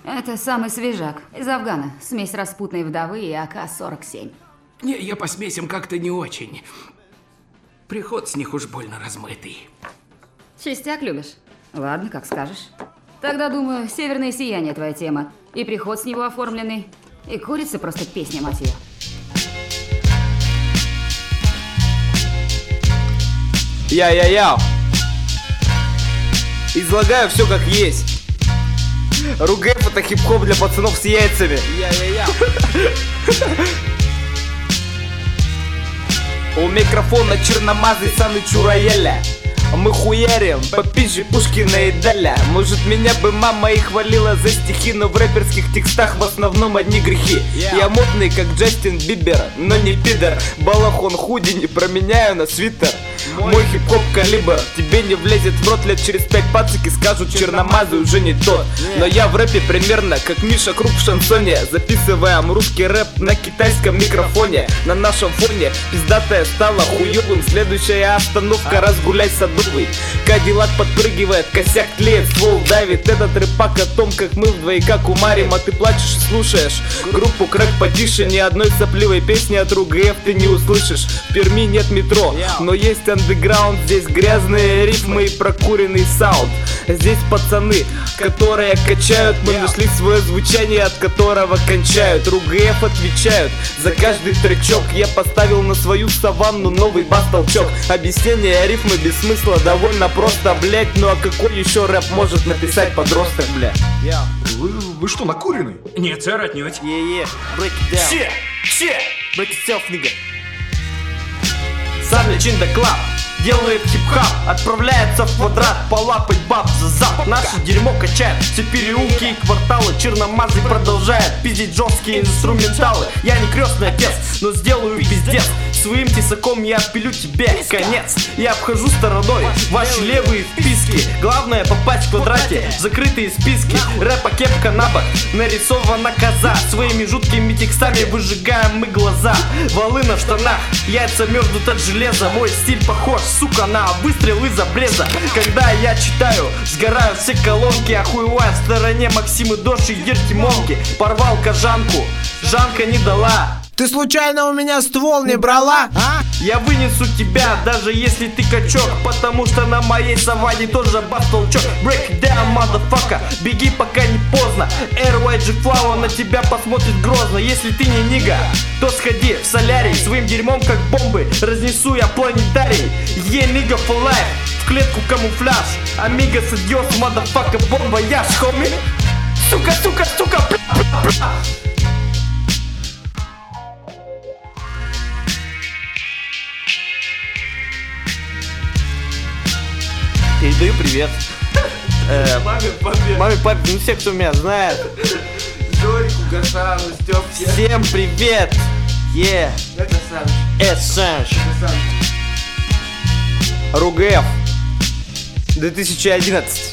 Это самый свежак. Из Афгана. Смесь распутной вдовы и АК-47. Не, я по смесям как-то не очень. Приход с них уж больно размытый. Частяк любишь? Ладно, как скажешь. Тогда, думаю, северное сияние твоя тема. И приход с него оформленный, и курица просто песня, мать ее. Я. Излагаю все как есть. Ругэп — это хип-хоп для пацанов с яйцами. Я. У микрофона черномазый Саныч Чураеля. Мы хуярим по пизже Пушкина и Даля. Может, меня бы мама и хвалила за стихи, но в рэперских текстах в основном одни грехи. Я модный, как Джастин Бибер, но не пидор. Балахон худи не променяю на свитер. Мой хип-хоп калибр тебе не влезет в рот. Лет через 5 пацики скажут, черномазый уже не тот. Но я в рэпе примерно как Миша Круг в шансоне. Записываем русский рэп на китайском микрофоне. На нашем фоне пиздатая стала хуёвым. Следующая остановка — разгуляй садовый. Кадиллак подпрыгивает, косяк тлеет, ствол давит. Этот рэпак о том, как мы в двояка кумарим. А ты плачешь и слушаешь группу Крэк потише. Ни одной сопливой песни от РУГФ ты не услышишь. В Перми нет метро, но есть андеграунд. Здесь грязные рифмы и прокуренный саунд. Здесь пацаны, которые качают. Мы нашли свое звучание, от которого кончают. РУГФ отвечают за каждый тречок. Я поставил на свою саванну новый бас-толчок. Объяснение рифмы без смысла довольно просто, блять. Ну а какой еще рэп может написать подросток, бля? Вы что, накурены? Нет, сэр, отнюдь. Break it down. Break yourself, nigga. Саныч in the club делает хип-хап, отправляется в квадрат полапать баб за зап. Наше дерьмо качает все переулки и кварталы. Черномазый продолжает пиздить жесткие инструменталы. Я не крестный отец, но сделаю пиздец. Своим тесаком я отпилю тебе конец. Я обхожу стороной ваши левые вписки. Главное попасть в квадрате в закрытые списки. Рэпа кепка на бок, нарисована коза. Своими жуткими текстами выжигаем мы глаза. Волына в штанах, яйца мерзнут от железа. Мой стиль похож, сука, на выстрел из обреза. Когда я читаю, сгорают все колонки. Охуеваю в стороне Максим и Дош и Ертимонки. Порвал кожанку, Жанка не дала. Ты случайно у меня ствол не брала, а? Я вынесу тебя, даже если ты качок. Потому что на моей саванне тоже бас-толчок. Break it down, motherfucker, беги пока не поздно. RYG Flow на тебя посмотрит грозно. Если ты не нига, то сходи в солярий. Своим дерьмом как бомбы разнесу я планетарий. Nigga for life, в клетку камуфляж. Amigos, adios, motherfucker, бомба, я ж, хоми. Сука, бля. Передаю привет маме, папе, ну все, кто меня знает. Жорику, Гашану, Стёпке. Всем привет! Это Саныч. Саныч. РУГФ 2011.